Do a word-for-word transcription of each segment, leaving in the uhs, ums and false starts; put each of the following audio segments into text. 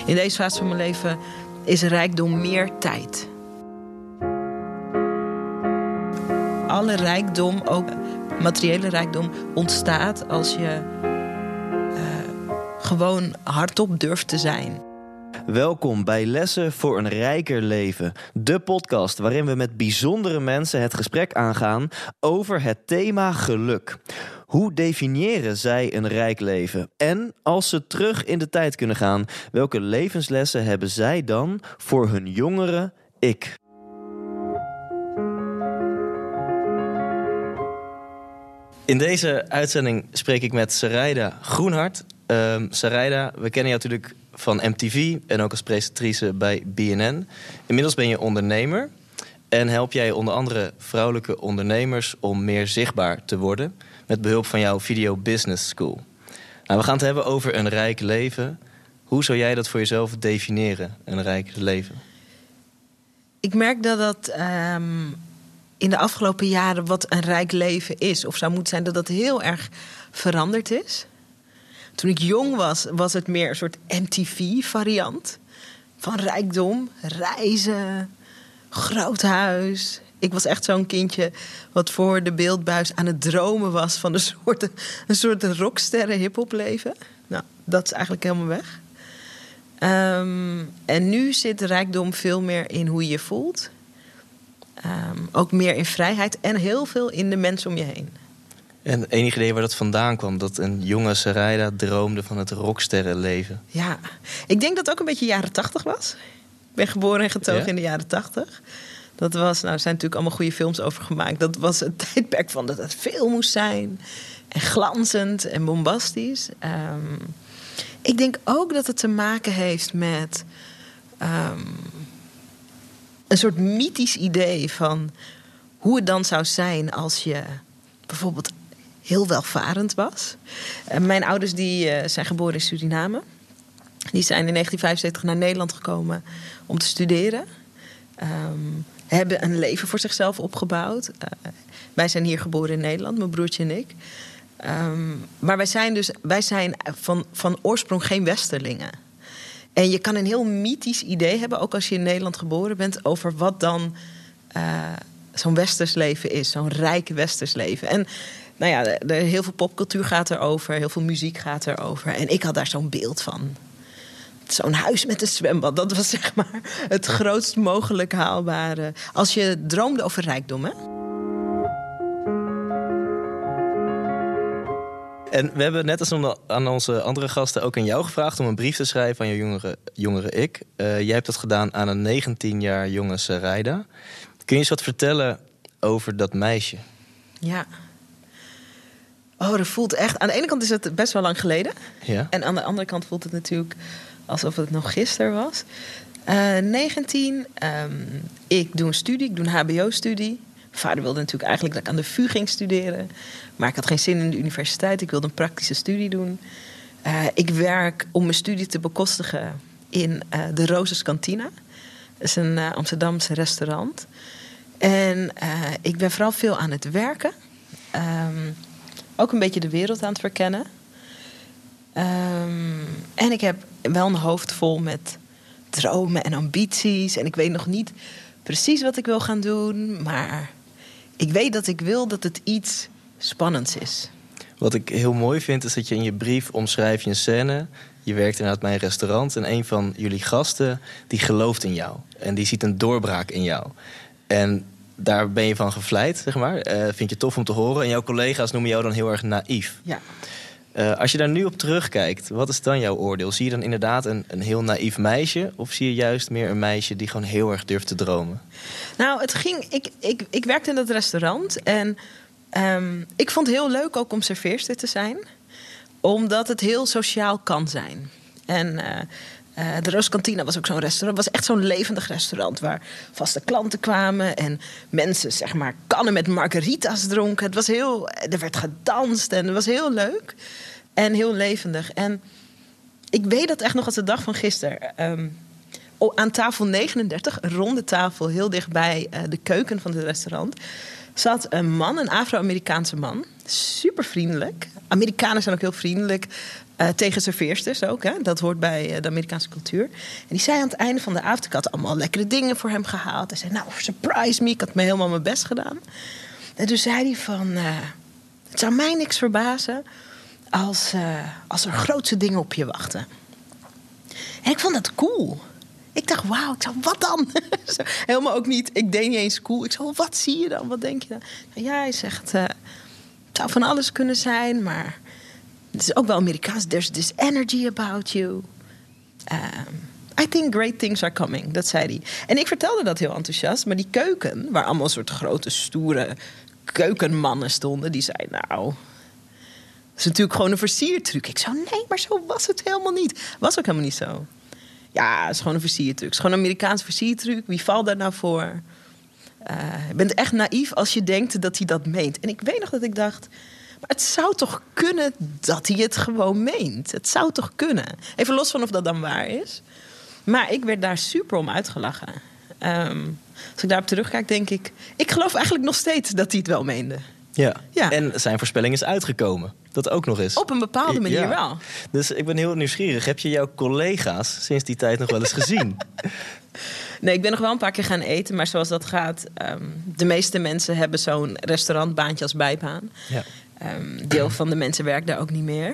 In deze fase van mijn leven is rijkdom meer tijd. Alle rijkdom, ook materiële rijkdom, ontstaat als je uh, gewoon hardop durft te zijn. Welkom bij Lessen voor een Rijker Leven. De podcast waarin we met bijzondere mensen het gesprek aangaan over het thema geluk. Hoe definiëren zij een rijk leven? En als ze terug in de tijd kunnen gaan, welke levenslessen hebben zij dan voor hun jongere ik? In deze uitzending spreek ik met Sarayda Groenhart. Uh, Sarayda, we kennen jou natuurlijk van M T V en ook als presentatrice bij B N N. Inmiddels ben je ondernemer en help jij onder andere vrouwelijke ondernemers om meer zichtbaar te worden met behulp van jouw Video Business School. Nou, we gaan het hebben over een rijk leven. Hoe zou jij dat voor jezelf definiëren, een rijk leven? Ik merk dat dat um, in de afgelopen jaren wat een rijk leven is, of zou moeten zijn, dat dat heel erg veranderd is. Toen ik jong was, was het meer een soort M T V-variant van rijkdom, reizen, groot huis. Ik was echt zo'n kindje wat voor de beeldbuis aan het dromen was van een soort, een soort rocksterren hip-hop leven. Nou, dat is eigenlijk helemaal weg. Um, en nu zit rijkdom veel meer in hoe je je voelt. Um, ook meer in vrijheid en heel veel in de mensen om je heen. En enig idee waar dat vandaan kwam, dat een jonge Sarayda droomde van het rocksterrenleven? Ja, ik denk dat het ook een beetje jaren tachtig was. Ik ben geboren en getogen ja? in de jaren tachtig. Dat was, nou, er zijn natuurlijk allemaal goede films over gemaakt. Dat was het tijdperk van dat het veel moest zijn. En glanzend en bombastisch. Um, ik denk ook dat het te maken heeft met um, een soort mythisch idee van hoe het dan zou zijn als je bijvoorbeeld heel welvarend was. Uh, mijn ouders die, uh, zijn geboren in Suriname. Die zijn in negentien vijfenzeventig naar Nederland gekomen om te studeren. Um, hebben een leven voor zichzelf opgebouwd. Uh, wij zijn hier geboren in Nederland, mijn broertje en ik. Um, maar wij zijn dus wij zijn van, van oorsprong geen westerlingen. En je kan een heel mythisch idee hebben, ook als je in Nederland geboren bent, over wat dan uh, zo'n westers leven is. Zo'n rijk westers leven. En nou ja, er, heel veel popcultuur gaat erover, heel veel muziek gaat erover. En ik had daar zo'n beeld van. Zo'n huis met een zwembad, dat was zeg maar het grootst mogelijk haalbare. Als je droomde over rijkdom, hè? En we hebben net als aan onze andere gasten ook aan jou gevraagd om een brief te schrijven aan je jongere, jongere ik. Uh, jij hebt dat gedaan aan een negentien jaar jonge Sarayda. Kun je eens wat vertellen over dat meisje? Ja. Oh, dat voelt echt... Aan de ene kant is het best wel lang geleden. Ja. En aan de andere kant voelt het natuurlijk alsof het nog gisteren was. Uh, negentien, um, ik doe een studie, ik doe een H B O-studie. Mijn vader wilde natuurlijk eigenlijk dat ik aan de V U ging studeren. Maar ik had geen zin in de universiteit, ik wilde een praktische studie doen. Uh, ik werk om mijn studie te bekostigen in uh, de Roses Cantina. Dat is een uh, Amsterdamse restaurant. En uh, ik ben vooral veel aan het werken. Um, ook een beetje de wereld aan het verkennen. Um, en ik heb wel een hoofd vol met dromen en ambities. En ik weet nog niet precies wat ik wil gaan doen. Maar ik weet dat ik wil dat het iets spannends is. Wat ik heel mooi vind is dat je in je brief omschrijft je een scène. Je werkt inderdaad bij een restaurant. En een van jullie gasten die gelooft in jou. En die ziet een doorbraak in jou. En daar ben je van gevleid, zeg maar. Uh, vind je tof om te horen. En jouw collega's noemen jou dan heel erg naïef. Ja. Uh, als je daar nu op terugkijkt, wat is dan jouw oordeel? Zie je dan inderdaad een, een heel naïef meisje? Of zie je juist meer een meisje die gewoon heel erg durft te dromen? Nou, het ging... Ik, ik, ik werkte in dat restaurant. En um, ik vond het heel leuk ook om serveerster te zijn. Omdat het heel sociaal kan zijn. En Uh, Uh, de Roos Cantina was ook zo'n restaurant. Het was echt zo'n levendig restaurant waar vaste klanten kwamen en mensen, zeg maar, kannen met margaritas dronken. Het was heel, er werd gedanst en het was heel leuk en heel levendig. En ik weet dat echt nog als de dag van gisteren. Um, aan tafel negenendertig, een ronde tafel, heel dichtbij uh, de keuken van het restaurant, zat een man, een Afro-Amerikaanse man. Super vriendelijk. Amerikanen zijn ook heel vriendelijk. Uh, tegen serveersters ook, hè? Dat hoort bij uh, de Amerikaanse cultuur. En die zei aan het einde van de avond... ik had allemaal lekkere dingen voor hem gehaald. Hij zei, nou, surprise me. Ik had me helemaal mijn best gedaan. En toen zei hij van... Uh, het zou mij niks verbazen... als, uh, als er grootse dingen op je wachten. En ik vond dat cool. Ik dacht, wauw, ik zou, wat dan? Helemaal ook niet, ik deed niet eens cool. Ik zei, wat zie je dan? Wat denk je dan? Ja, hij zegt, uh, het zou van alles kunnen zijn, maar het is ook wel Amerikaans. There's this energy about you. Um, I think great things are coming, dat zei hij. En ik vertelde dat heel enthousiast, maar die keuken, waar allemaal soort grote, stoere keukenmannen stonden, die zei, nou, dat is natuurlijk gewoon een versiertruc. Ik zei, nee, maar zo was het helemaal niet. Was ook helemaal niet zo. Ja, het is gewoon een versiertruc. Het is gewoon een Amerikaanse versiertruc. Wie valt daar nou voor? Uh, je bent echt naïef als je denkt dat hij dat meent. En ik weet nog dat ik dacht... maar het zou toch kunnen dat hij het gewoon meent? Het zou toch kunnen? Even los van of dat dan waar is. Maar ik werd daar super om uitgelachen. Um, als ik daarop terugkijk, denk ik... ik geloof eigenlijk nog steeds dat hij het wel meende. Ja. ja, en zijn voorspelling is uitgekomen. Dat ook nog eens. Op een bepaalde manier ja. wel. Dus ik ben heel nieuwsgierig. Heb je jouw collega's sinds die tijd nog wel eens gezien? Nee, ik ben nog wel een paar keer gaan eten. Maar zoals dat gaat... Um, de meeste mensen hebben zo'n restaurantbaantje als bijbaan. Ja. Um, deel van de mensen werkt daar ook niet meer.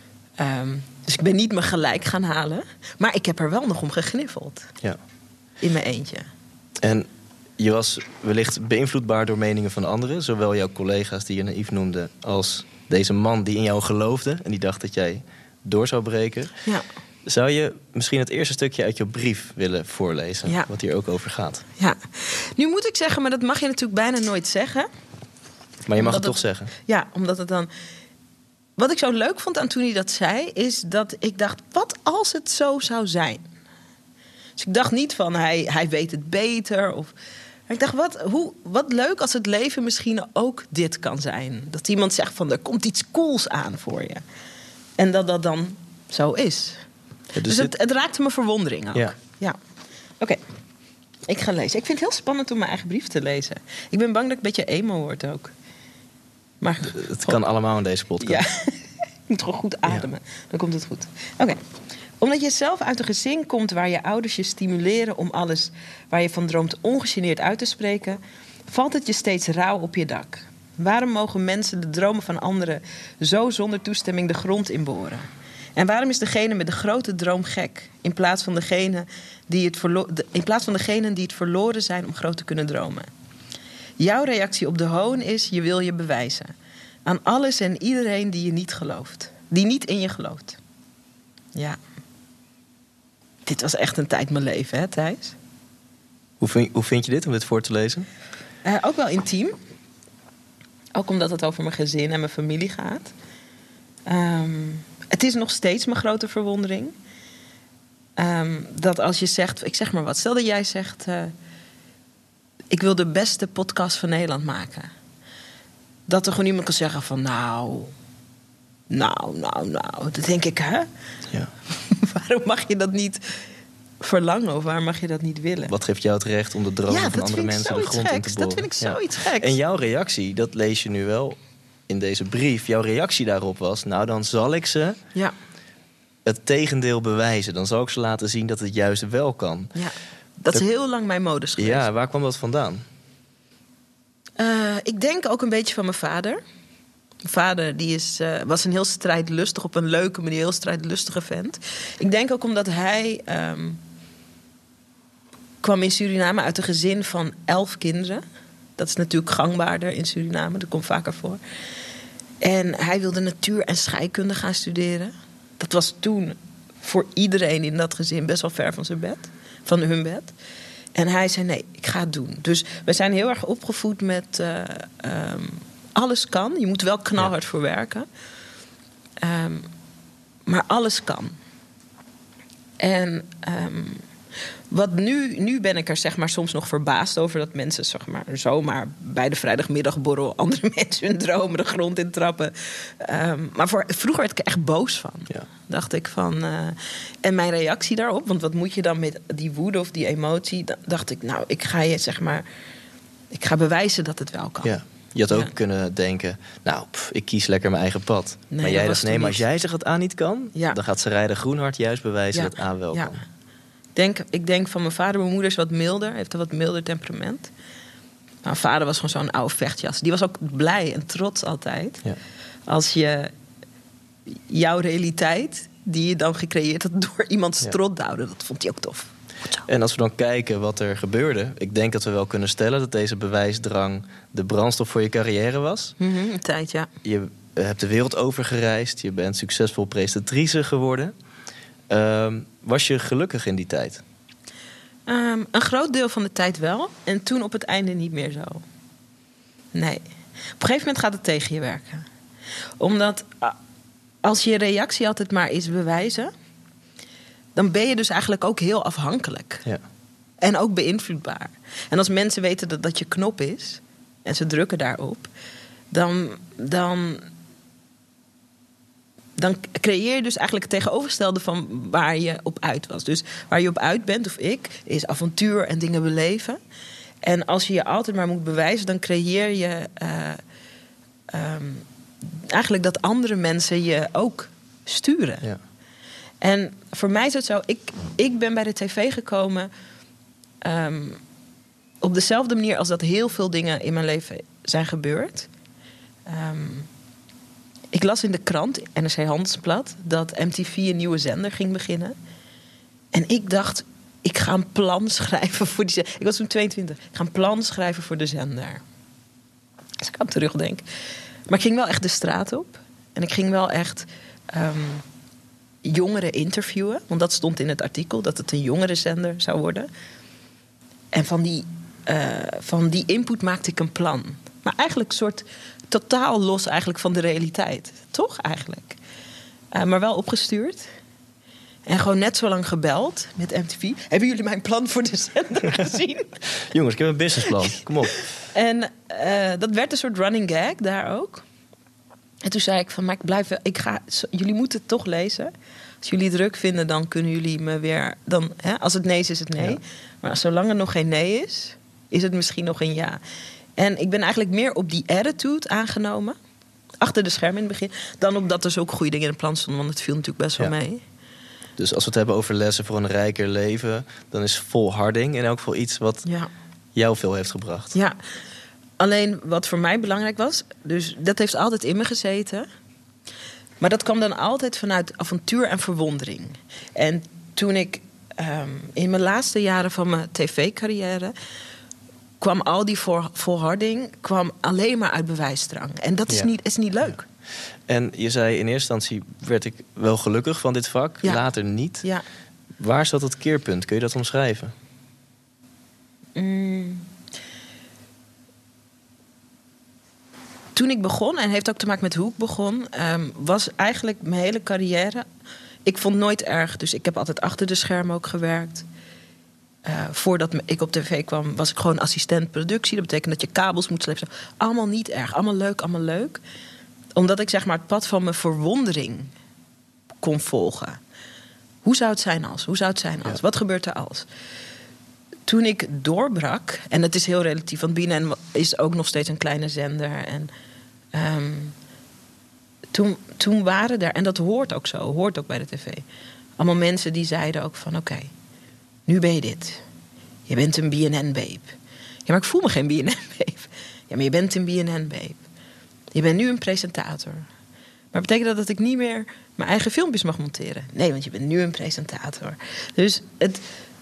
Um, dus ik ben niet me gelijk gaan halen. Maar ik heb er wel nog om gegniffeld. Ja. In mijn eentje. En... je was wellicht beïnvloedbaar door meningen van anderen. Zowel jouw collega's die je naïef noemde... als deze man die in jou geloofde... en die dacht dat jij door zou breken. Ja. Zou je misschien het eerste stukje uit je brief willen voorlezen? Ja. Wat hier ook over gaat. Ja. Nu moet ik zeggen, maar dat mag je natuurlijk bijna nooit zeggen. Maar je mag het toch zeggen? Ja, omdat het dan... wat ik zo leuk vond aan toen hij dat zei... is dat ik dacht, wat als het zo zou zijn? Dus ik dacht niet van, hij, hij weet het beter... of... Maar ik dacht, wat, hoe, wat leuk als het leven misschien ook dit kan zijn. Dat iemand zegt van, er komt iets cools aan voor je. En dat dat dan zo is. Ja, dus dus het, dit... het raakte me verwondering ook. Ja. ja. Oké, okay. Ik ga lezen. Ik vind het heel spannend om mijn eigen brief te lezen. Ik ben bang dat ik een beetje emo word ook. Maar het kan allemaal in deze podcast. Ja, ik moet gewoon goed ademen. Ja. Dan komt het goed. Oké. Okay. Omdat je zelf uit een gezin komt waar je ouders je stimuleren om alles waar je van droomt ongegeneerd uit te spreken, valt het je steeds rauw op je dak. Waarom mogen mensen de dromen van anderen zo zonder toestemming de grond inboren? En waarom is degene met de grote droom gek, in plaats van degene die het verlo- de, in plaats van degenen die het verloren zijn om groot te kunnen dromen? Jouw reactie op de hoon is, je wil je bewijzen. Aan alles en iedereen die je niet gelooft. Die niet in je gelooft. Ja. Dit was echt een tijd mijn leven, hè, Thijs? Hoe vind, hoe vind je dit, om dit voor te lezen? Uh, ook wel intiem. Ook omdat het over mijn gezin en mijn familie gaat. Um, het is nog steeds mijn grote verwondering. Um, dat als je zegt, ik zeg maar wat. Stel dat jij zegt, uh, ik wil de beste podcast van Nederland maken. Dat er gewoon iemand kan zeggen van, nou... Nou, nou, nou. Dan denk ik, hè? Ja. Waarom mag je dat niet verlangen of waar mag je dat niet willen? Wat geeft jou het recht om de dromen ja, van andere mensen de grond geks. in te boren? Dat vind ik zoiets ja. geks. En jouw reactie, dat lees je nu wel in deze brief. Jouw reactie daarop was, nou dan zal ik ze ja. het tegendeel bewijzen. Dan zal ik ze laten zien dat het juist wel kan. Ja. Dat is heel lang mijn modus geweest. Ja, waar kwam dat vandaan? Uh, ik denk ook een beetje van mijn vader. Mijn vader die is, uh, was een heel strijdlustig, op een leuke manier, heel strijdlustige vent. Ik denk ook omdat hij um, kwam in Suriname uit een gezin van elf kinderen. Dat is natuurlijk gangbaarder in Suriname, dat komt vaker voor. En hij wilde natuur- en scheikunde gaan studeren. Dat was toen voor iedereen in dat gezin best wel ver van zijn bed, van hun bed. En hij zei, nee, ik ga het doen. Dus we zijn heel erg opgevoed met... Uh, um, alles kan. Je moet wel knalhard ja. voor werken. Um, maar alles kan. En um, wat nu, nu ben ik er zeg maar soms nog verbaasd over... dat mensen zeg maar, zomaar bij de vrijdagmiddagborrel... andere mensen hun dromen de grond in trappen. Um, maar voor, vroeger werd ik er echt boos van. Ja. Dacht ik van... Uh, en mijn reactie daarop... want wat moet je dan met die woede of die emotie... dacht ik, nou, ik ga je zeg maar... ik ga bewijzen dat het wel kan. Ja. Je had ook Ja. kunnen denken, nou, pff, ik kies lekker mijn eigen pad. Nee, maar jij dat was dacht, nee, toen maar als niet. jij zegt dat A niet kan... Ja. dan gaat Sarayda Groenhart juist bewijzen Ja. dat A wel Ja. kan. Denk, ik denk van mijn vader, mijn moeder is wat milder. Heeft een wat milder temperament. Mijn vader was gewoon zo'n oude vechtjas. Die was ook blij en trots altijd. Ja. Als je jouw realiteit, die je dan gecreëerd had door iemands Ja. strot duwde. Dat vond hij ook tof. En als we dan kijken wat er gebeurde... ik denk dat we wel kunnen stellen dat deze bewijsdrang... de brandstof voor je carrière was. Mm-hmm, een tijd, ja. Je hebt de wereld over gereisd. Je bent succesvol presentatrice geworden. Um, was je gelukkig in die tijd? Um, een groot deel van de tijd wel. En toen op het einde niet meer zo. Nee. Op een gegeven moment gaat het tegen je werken. Omdat uh, als je reactie altijd maar is bewijzen... dan ben je dus eigenlijk ook heel afhankelijk. Ja. En ook beïnvloedbaar. En als mensen weten dat dat je knop is... en ze drukken daarop... dan... dan dan creëer je dus eigenlijk het tegenovergestelde van waar je op uit was. Dus waar je op uit bent, of ik, is avontuur en dingen beleven. En als je je altijd maar moet bewijzen, dan creëer je uh, um, eigenlijk dat andere mensen je ook sturen. Ja. En voor mij is het zo, ik, ik ben bij de tv gekomen um, op dezelfde manier als dat heel veel dingen in mijn leven zijn gebeurd. Um, Ik las in de krant, N R C Handelsblad, dat M T V een nieuwe zender ging beginnen. En ik dacht, ik ga een plan schrijven voor die zender. Ik was toen tweeëntwintig. Ik ga een plan schrijven voor de zender. Als ik aan terugdenk. Maar ik ging wel echt de straat op. En ik ging wel echt um, jongeren interviewen. Want dat stond in het artikel, dat het een jongerenzender zou worden. En van die, uh, van die input maakte ik een plan. Maar eigenlijk een soort... totaal los eigenlijk van de realiteit. Toch eigenlijk. Uh, maar wel opgestuurd. En gewoon net zo lang gebeld met M T V. Hebben jullie mijn plan voor de zender gezien? Jongens, ik heb een businessplan. Kom op. En uh, dat werd een soort running gag daar ook. En toen zei ik van, maar ik blijf wel... Ik ga, jullie moeten het toch lezen. Als jullie het druk vinden, dan kunnen jullie me weer... Dan, hè, als het nee is, is het nee. Ja. Maar als, zolang het nog geen nee is, is het misschien nog een ja. En ik ben eigenlijk meer op die attitude aangenomen. Achter de schermen in het begin. Dan op dat er zulke goede dingen in het plan stonden. Want het viel natuurlijk best wel ja. mee. Dus als we het hebben over lessen voor een rijker leven... dan is volharding in elk geval iets wat ja. jou veel heeft gebracht. Ja, alleen wat voor mij belangrijk was... dus dat heeft altijd in me gezeten. Maar dat kwam dan altijd vanuit avontuur en verwondering. En toen ik um, in mijn laatste jaren van mijn tv-carrière... kwam al die volharding kwam alleen maar uit bewijsdrang. En dat is, ja. niet, is niet leuk. Ja. En je zei in eerste instantie werd ik wel gelukkig van dit vak. Ja. Later niet. Ja. Waar zat het keerpunt? Kun je dat omschrijven? Mm. Toen ik begon, en heeft ook te maken met hoe ik begon... Um, was eigenlijk mijn hele carrière... Ik vond nooit erg, dus ik heb altijd achter de schermen ook gewerkt... Uh, voordat ik op tv kwam, was ik gewoon assistent productie. Dat betekent dat je kabels moet slepen. Allemaal niet erg, allemaal leuk, allemaal leuk. Omdat ik zeg maar het pad van mijn verwondering kon volgen. Hoe zou het zijn als? Hoe zou het zijn als? Ja. Wat gebeurt er als? Toen ik doorbrak, en het is heel relatief... want B N N is ook nog steeds een kleine zender. En um, toen, toen waren er, en dat hoort ook zo, hoort ook bij de tv... allemaal mensen die zeiden ook van oké... Okay, nu ben je dit. Je bent een B N N-babe. Ja, maar ik voel me geen B N N-babe. Ja, maar je bent een B N N-babe. Je bent nu een presentator. Maar betekent dat dat ik niet meer mijn eigen filmpjes mag monteren? Nee, want je bent nu een presentator. Dus het,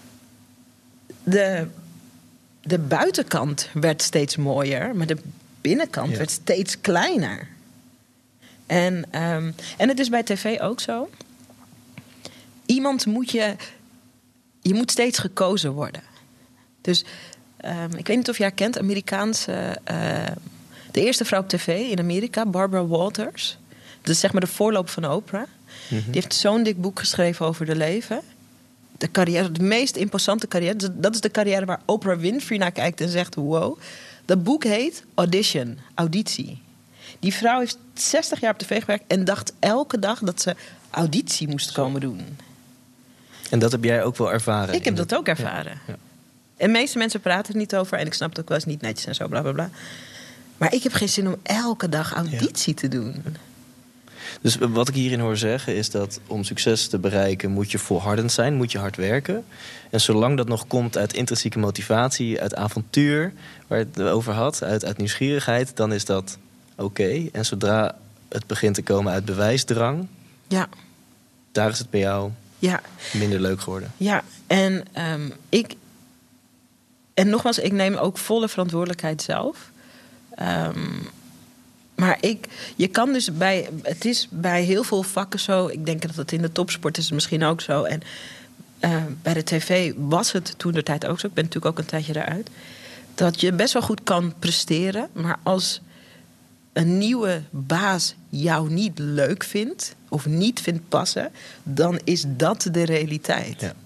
de, de buitenkant werd steeds mooier... maar de binnenkant ja. werd steeds kleiner. En, um, en het is bij tv ook zo. Iemand moet je... Je moet steeds gekozen worden. Dus um, ik weet niet of jij kent... Amerikaanse... Uh, de eerste vrouw op tv in Amerika, Barbara Walters. Dat is zeg maar de voorloper van Oprah. Mm-hmm. Die heeft zo'n dik boek geschreven over de leven. De carrière, de meest imposante carrière. Dat is de carrière waar Oprah Winfrey naar kijkt en zegt... wow. Dat boek heet Audition, auditie. Die vrouw heeft zestig jaar op tv gewerkt... en dacht elke dag dat ze auditie moest komen doen. En dat heb jij ook wel ervaren? Ik heb dat ook ervaren. Ja, ja. En de meeste mensen praten er niet over... en ik snap het ook wel eens niet netjes en zo, bla bla bla. Maar ik heb geen zin om elke dag auditie ja. te doen. Dus wat ik hierin hoor zeggen is dat om succes te bereiken moet je volhardend zijn, moet je hard werken. En zolang dat nog komt uit intrinsieke motivatie, uit avontuur, waar het over had, uit, uit nieuwsgierigheid, dan is dat oké. Okay. En zodra het begint te komen uit bewijsdrang, ja. daar is het bij jou ja. minder leuk geworden. Ja, en um, ik. En nogmaals, ik neem ook volle verantwoordelijkheid zelf. Um, Maar ik, je kan dus bij, het is bij heel veel vakken zo. Ik denk dat het in de topsport is misschien ook zo. En uh, bij de tv was het toen de tijd ook zo. Ik ben natuurlijk ook een tijdje eruit. Dat je best wel goed kan presteren. Maar als een nieuwe baas jou niet leuk vindt of niet vindt passen, dan is dat de realiteit. Ja.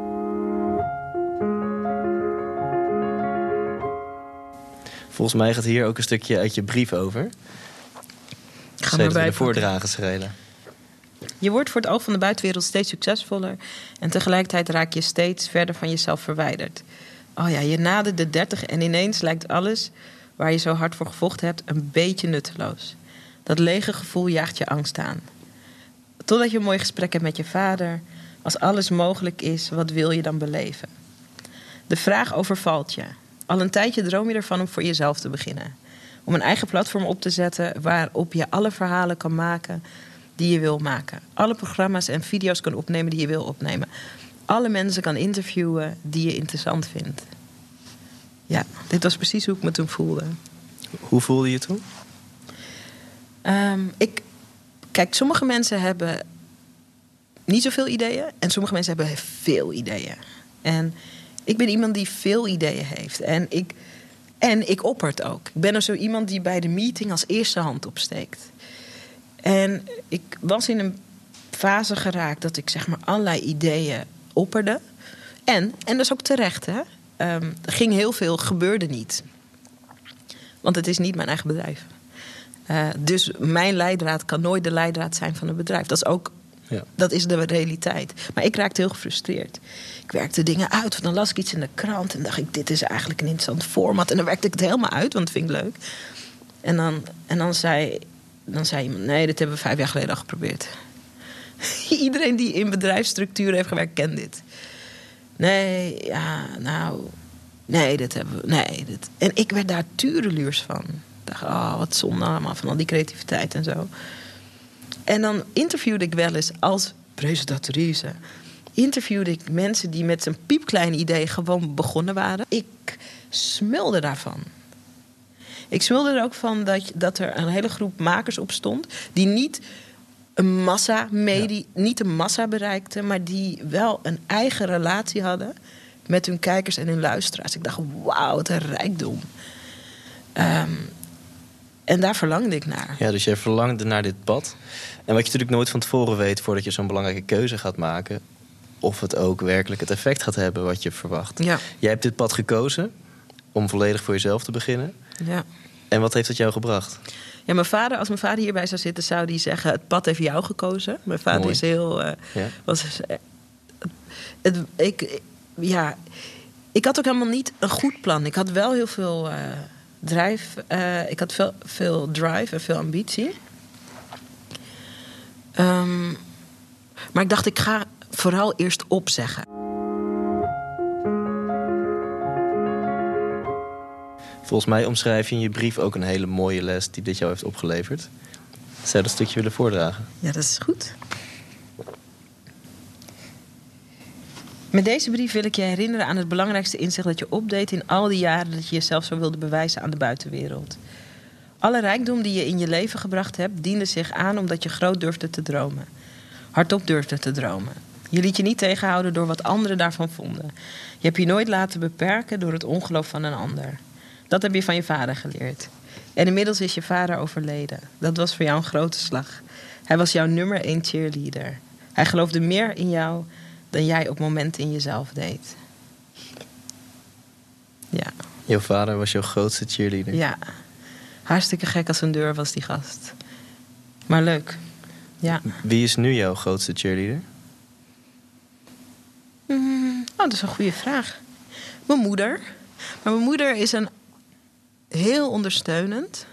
Volgens mij gaat hier ook een stukje uit je brief over. Ga maar bij voordragen, Sarayda. Je wordt voor het oog van de buitenwereld steeds succesvoller en tegelijkertijd raak je steeds verder van jezelf verwijderd. Oh ja, je nadert de dertig en ineens lijkt alles waar je zo hard voor gevochten hebt een beetje nutteloos. Dat lege gevoel jaagt je angst aan. Totdat je een mooi gesprek hebt met je vader. Als alles mogelijk is, wat wil je dan beleven? De vraag overvalt je. Al een tijdje droom je ervan om voor jezelf te beginnen. Om een eigen platform op te zetten waarop je alle verhalen kan maken die je wil maken. Alle programma's en video's kan opnemen die je wil opnemen. Alle mensen kan interviewen die je interessant vindt. Ja, dit was precies hoe ik me toen voelde. Hoe voelde je je toen? Um, ik, kijk, sommige mensen hebben niet zoveel ideeën en sommige mensen hebben veel ideeën. En ik ben iemand die veel ideeën heeft. En ik, en ik opper het ook. Ik ben er zo iemand die bij de meeting als eerste hand opsteekt. En ik was in een fase geraakt dat ik zeg maar allerlei ideeën opperde. En, en dat is ook terecht, hè. Um, er ging heel veel, gebeurde niet. Want het is niet mijn eigen bedrijf. Uh, dus mijn leidraad kan nooit de leidraad zijn van een bedrijf. Dat is ook, ja. dat is de realiteit. Maar ik raakte heel gefrustreerd. Ik werkte dingen uit. Dan las ik iets in de krant en dacht ik, dit is eigenlijk een interessant format. En dan werkte ik het helemaal uit, want dat vind ik leuk. En dan, en dan, zei, dan zei iemand, nee, dit hebben we vijf jaar geleden al geprobeerd. Iedereen die in bedrijfsstructuren heeft gewerkt, kent dit. Nee, ja, nou... Nee, dit hebben we... Nee, dit. En ik werd daar tureluurs van. Ik dacht, oh, wat zonde allemaal van al die creativiteit en zo. En dan interviewde ik wel eens als presentatrice. Interviewde ik mensen die met zo'n piepklein idee gewoon begonnen waren. Ik smulde daarvan. Ik smulde er ook van dat, dat er een hele groep makers op stond die niet een massa medie, ja. niet een massa bereikten, maar die wel een eigen relatie hadden met hun kijkers en hun luisteraars. Ik dacht, wauw, wat een rijkdom. Um, en daar verlangde ik naar. Ja, dus jij verlangde naar dit pad. En wat je natuurlijk nooit van tevoren weet voordat je zo'n belangrijke keuze gaat maken, of het ook werkelijk het effect gaat hebben wat je verwacht. Ja. Jij hebt dit pad gekozen om volledig voor jezelf te beginnen. Ja. En wat heeft het jou gebracht? Ja, mijn vader, als mijn vader hierbij zou zitten, zou die zeggen, het pad heeft jou gekozen. Mijn vader Mooi. is heel... Uh, ja. was, uh, het, ik, ja, ik had ook helemaal niet een goed plan. Ik had wel heel veel uh, drive. Uh, ik had veel, veel drive en veel ambitie. Um, maar ik dacht, ik ga vooral eerst opzeggen. Volgens mij omschrijf je in je brief ook een hele mooie les die dit jou heeft opgeleverd. Zou je dat stukje willen voordragen? Ja, dat is goed. Met deze brief wil ik je herinneren aan het belangrijkste inzicht dat je opdeed in al die jaren dat je jezelf zo wilde bewijzen aan de buitenwereld. Alle rijkdom die je in je leven gebracht hebt, diende zich aan omdat je groot durfde te dromen. Hardop durfde te dromen. Je liet je niet tegenhouden door wat anderen daarvan vonden. Je hebt je nooit laten beperken door het ongeloof van een ander. Dat heb je van je vader geleerd. En inmiddels is je vader overleden. Dat was voor jou een grote slag. Hij was jouw nummer één cheerleader. Hij geloofde meer in jou dan jij op momenten in jezelf deed. Ja. Jouw vader was jouw grootste cheerleader? Ja. Hartstikke gek als een deur was die gast. Maar leuk. Ja. Wie is nu jouw grootste cheerleader? Mm, oh, dat is een goede vraag. Mijn moeder. Maar mijn moeder is een heel ondersteunend.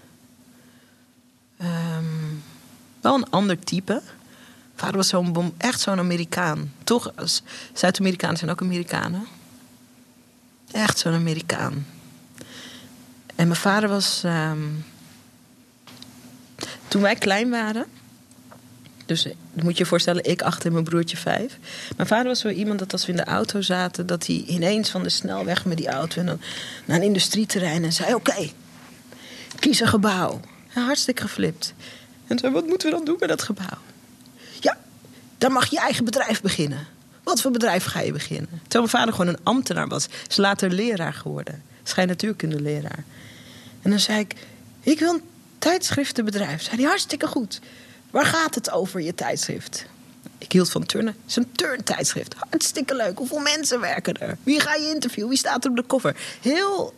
Um, wel een ander type. Vader was zo'n, echt zo'n Amerikaan. Toch, Zuid-Amerikanen zijn ook Amerikanen. Echt zo'n Amerikaan. En mijn vader was... Um, toen wij klein waren... Dus dan moet je je voorstellen, ik acht en mijn broertje vijf. Mijn vader was zo iemand dat als we in de auto zaten... dat hij ineens van de snelweg met die auto... en dan naar een industrieterrein en zei... oké, okay, kies een gebouw. En hartstikke geflipt. En zei, wat moeten we dan doen met dat gebouw? Ja, dan mag je eigen bedrijf beginnen. Wat voor bedrijf ga je beginnen? Terwijl mijn vader gewoon een ambtenaar was. Is later leraar geworden. Scheinnatuurkundeleraar. En dan zei ik, ik wil een tijdschriftenbedrijf. Zei hij, hartstikke goed. Waar gaat het over, je tijdschrift? Ik hield van turnen. Het is een turntijdschrift. Hartstikke leuk. Hoeveel mensen werken er? Wie ga je interviewen? Wie staat er op de cover? Heel...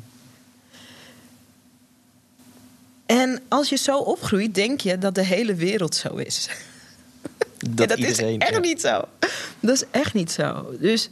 En als je zo opgroeit, denk je dat de hele wereld zo is. Dat, ja, dat iedereen, is echt ja. niet zo. Dat is echt niet zo. Dus...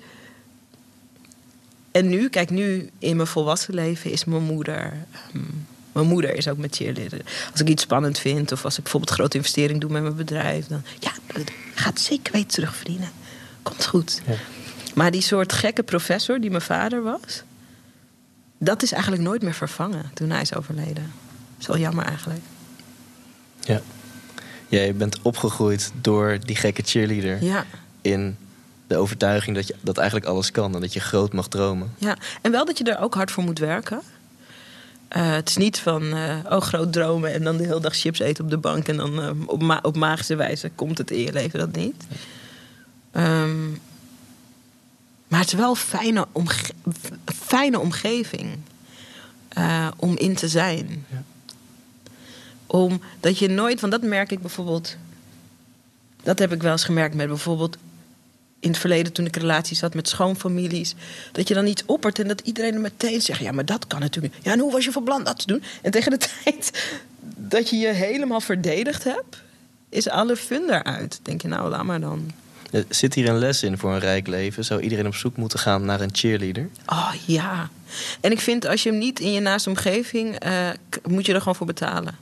En nu, kijk, nu in mijn volwassen leven is mijn moeder... Um, mijn moeder is ook met cheerleader. Als ik iets spannend vind of als ik bijvoorbeeld een grote investering doe met mijn bedrijf... dan ja, gaat zeker weten terugverdienen. Komt goed. Ja. Maar die soort gekke professor die mijn vader was... dat is eigenlijk nooit meer vervangen toen hij is overleden. Dat is wel jammer eigenlijk. Ja. Jij bent opgegroeid door die gekke cheerleader. Ja. In de overtuiging dat je dat eigenlijk alles kan en dat je groot mag dromen. Ja, en wel dat je er ook hard voor moet werken. Uh, het is niet van, uh, oh, groot dromen en dan de hele dag chips eten op de bank... en dan uh, op, ma- op magische wijze komt het in je leven, dat niet. Um, maar het is wel een fijne, omge- fijne omgeving uh, om in te zijn. Ja. Omdat je nooit, want dat merk ik bijvoorbeeld... dat heb ik wel eens gemerkt met bijvoorbeeld... in het verleden toen ik relaties had met schoonfamilies... dat je dan iets oppert en dat iedereen er meteen zegt... ja, maar dat kan natuurlijk niet. Ja, en hoe was je van plan dat te doen? En tegen de tijd dat je je helemaal verdedigd hebt... is alle fun eruit. Denk je, nou, laat maar dan. Zit hier een les in voor een rijk leven? Zou iedereen op zoek moeten gaan naar een cheerleader? Oh, ja. En ik vind, als je hem niet in je naaste omgeving... Uh, moet je er gewoon voor betalen.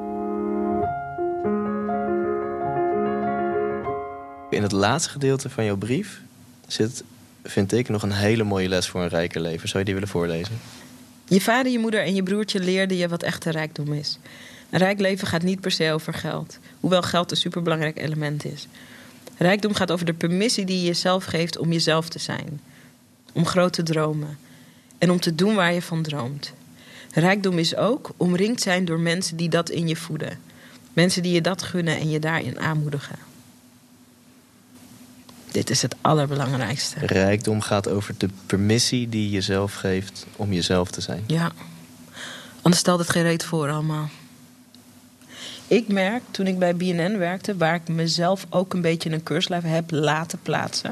In het laatste gedeelte van jouw brief zit, vind ik, nog een hele mooie les voor een rijker leven. Zou je die willen voorlezen? Je vader, je moeder en je broertje leerden je wat echte rijkdom is. Een rijk leven gaat niet per se over geld. Hoewel geld een superbelangrijk element is. Rijkdom gaat over de permissie die je jezelf geeft om jezelf te zijn. Om grote dromen. En om te doen waar je van droomt. Rijkdom is ook omringd zijn door mensen die dat in je voeden. Mensen die je dat gunnen en je daarin aanmoedigen. Dit is het allerbelangrijkste. Rijkdom gaat over de permissie die je jezelf geeft om jezelf te zijn. Ja, anders stelt het geen reet voor allemaal. Ik merk, toen ik bij B N N werkte... waar ik mezelf ook een beetje een keurslijf heb laten plaatsen...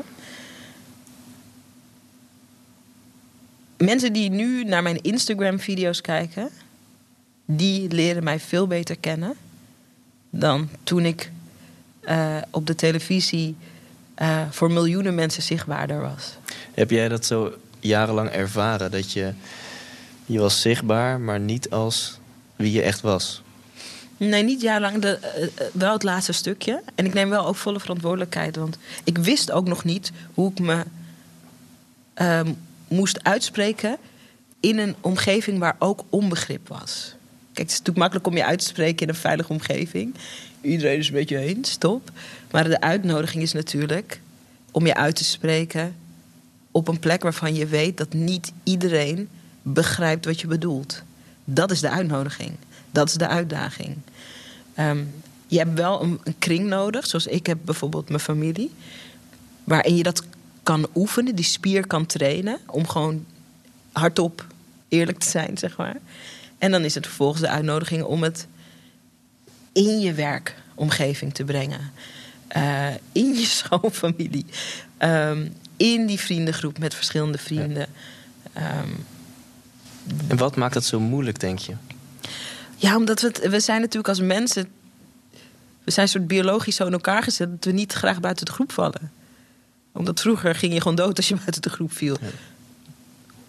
mensen die nu naar mijn Instagram-video's kijken... die leren mij veel beter kennen... dan toen ik uh, op de televisie... Uh, voor miljoenen mensen zichtbaarder was. Heb jij dat zo jarenlang ervaren? Dat je, je was zichtbaar, maar niet als wie je echt was? Nee, niet jarenlang. De, uh, wel het laatste stukje. En ik neem wel ook volle verantwoordelijkheid. Want ik wist ook nog niet hoe ik me uh, moest uitspreken... in een omgeving waar ook onbegrip was. Kijk, het is natuurlijk makkelijk om je uit te spreken in een veilige omgeving. Iedereen is een beetje heen, stop. Maar de uitnodiging is natuurlijk om je uit te spreken... op een plek waarvan je weet dat niet iedereen begrijpt wat je bedoelt. Dat is de uitnodiging. Dat is de uitdaging. Um, je hebt wel een, een kring nodig, zoals ik heb bijvoorbeeld mijn familie... waarin je dat kan oefenen, die spier kan trainen... om gewoon hardop eerlijk te zijn, zeg maar. En dan is het vervolgens de uitnodiging om het in je werkomgeving te brengen. Uh, in je schoonfamilie. Um, in die vriendengroep met verschillende vrienden. Ja. Um, en wat maakt dat zo moeilijk, denk je? Ja, omdat we, het, we zijn natuurlijk als mensen... we zijn soort biologisch zo in elkaar gezet... dat we niet graag buiten de groep vallen. Omdat vroeger ging je gewoon dood als je buiten de groep viel. Ja.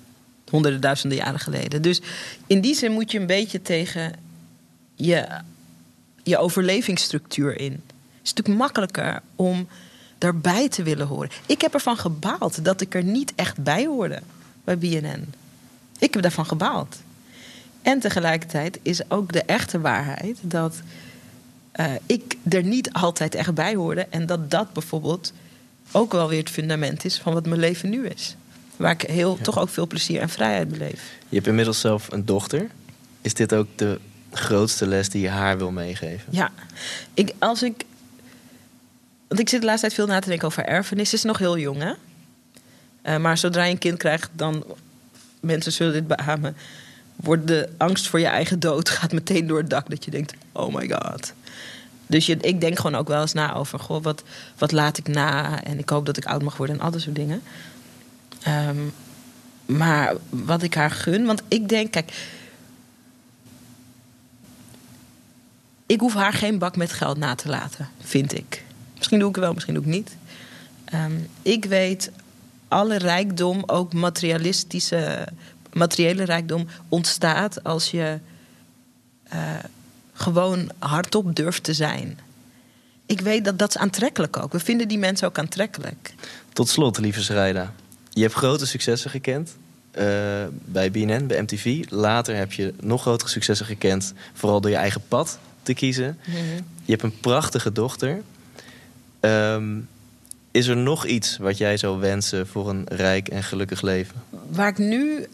honderden duizenden jaren geleden. Dus in die zin moet je een beetje tegen je, je overlevingsstructuur in. Het is natuurlijk makkelijker om daarbij te willen horen. Ik heb ervan gebaald dat ik er niet echt bij hoorde bij B N N. Ik heb daarvan gebaald. En tegelijkertijd is ook de echte waarheid dat uh, ik er niet altijd echt bij hoorde. En dat dat bijvoorbeeld ook wel weer het fundament is van wat mijn leven nu is. Waar ik heel, ja. toch ook veel plezier en vrijheid beleef. Je hebt inmiddels zelf een dochter. Is dit ook de grootste les die je haar wil meegeven? Ja. Ik, als ik... Want ik zit de laatste tijd veel na te denken over erfenis. Ze is nog heel jong, hè? Uh, maar zodra je een kind krijgt, dan... Mensen zullen dit beamen. Wordt de angst voor je eigen dood gaat meteen door het dak. Dat je denkt, oh my god. Dus je, ik denk gewoon ook wel eens na over... Goh, wat, wat laat ik na? En ik hoop dat ik oud mag worden en al dat soort dingen. Um, maar wat ik haar gun... Want ik denk, kijk... Ik hoef haar geen bak met geld na te laten, vind ik. Misschien doe ik het wel, misschien doe ik het niet. Um, ik weet... Alle rijkdom, ook materialistische, materiële rijkdom, ontstaat als je uh, gewoon hardop durft te zijn. Ik weet dat dat is aantrekkelijk ook. We vinden die mensen ook aantrekkelijk. Tot slot, lieve Sarayda. Je hebt grote successen gekend uh, bij B N N, bij M T V. Later heb je nog grotere successen gekend, vooral door je eigen pad te kiezen. Mm-hmm. Je hebt een prachtige dochter. Um, Is er nog iets wat jij zou wensen voor een rijk en gelukkig leven? Waar ik, nu, uh,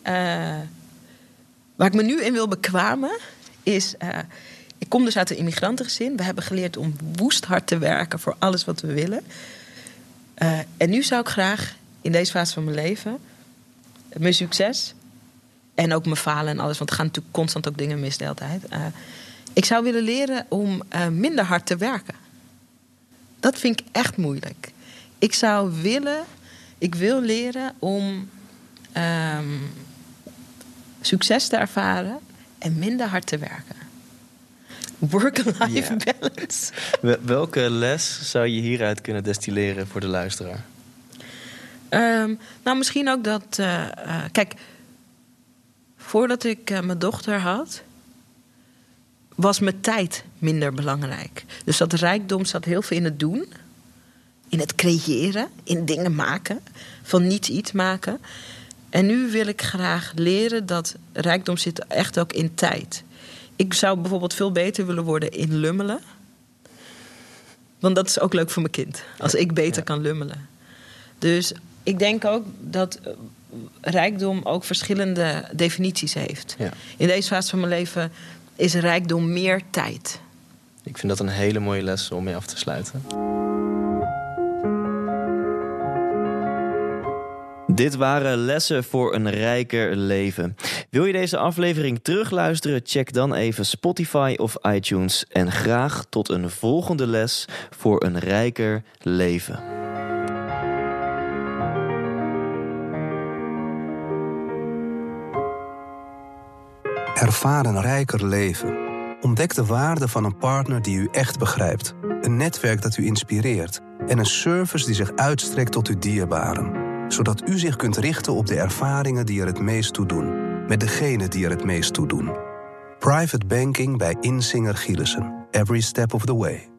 waar ik me nu in wil bekwamen is... Uh, ik kom dus uit een immigrantengezin. We hebben geleerd om woest hard te werken voor alles wat we willen. Uh, en nu zou ik graag in deze fase van mijn leven... mijn succes en ook mijn falen en alles... want er gaan natuurlijk constant ook dingen mis de hele tijd. Uh, ik zou willen leren om uh, minder hard te werken. Dat vind ik echt moeilijk. Ik zou willen, ik wil leren om um, succes te ervaren en minder hard te werken. Work-life ja. balance. Welke les zou je hieruit kunnen destilleren voor de luisteraar? Um, nou, misschien ook dat... Uh, uh, kijk, voordat ik uh, mijn dochter had... was mijn tijd minder belangrijk. Dus dat rijkdom zat heel veel in het doen... in het creëren, in dingen maken, van niets iets maken. En nu wil ik graag leren dat rijkdom zit echt ook in tijd. Ik zou bijvoorbeeld veel beter willen worden in lummelen. Want dat is ook leuk voor mijn kind, als ik beter ja. kan lummelen. Dus ik denk ook dat rijkdom ook verschillende definities heeft. Ja. In deze fase van mijn leven is rijkdom meer tijd. Ik vind dat een hele mooie les om mee af te sluiten. Dit waren lessen voor een rijker leven. Wil je deze aflevering terugluisteren? Check dan even Spotify of iTunes. En graag tot een volgende les voor een rijker leven. Ervaar een rijker leven. Ontdek de waarde van een partner die u echt begrijpt. Een netwerk dat u inspireert. En een service die zich uitstrekt tot uw dierbaren. Zodat u zich kunt richten op de ervaringen die er het meest toe doen. Met degenen die er het meest toe doen. Private banking bij Insinger Gielissen. Every step of the way.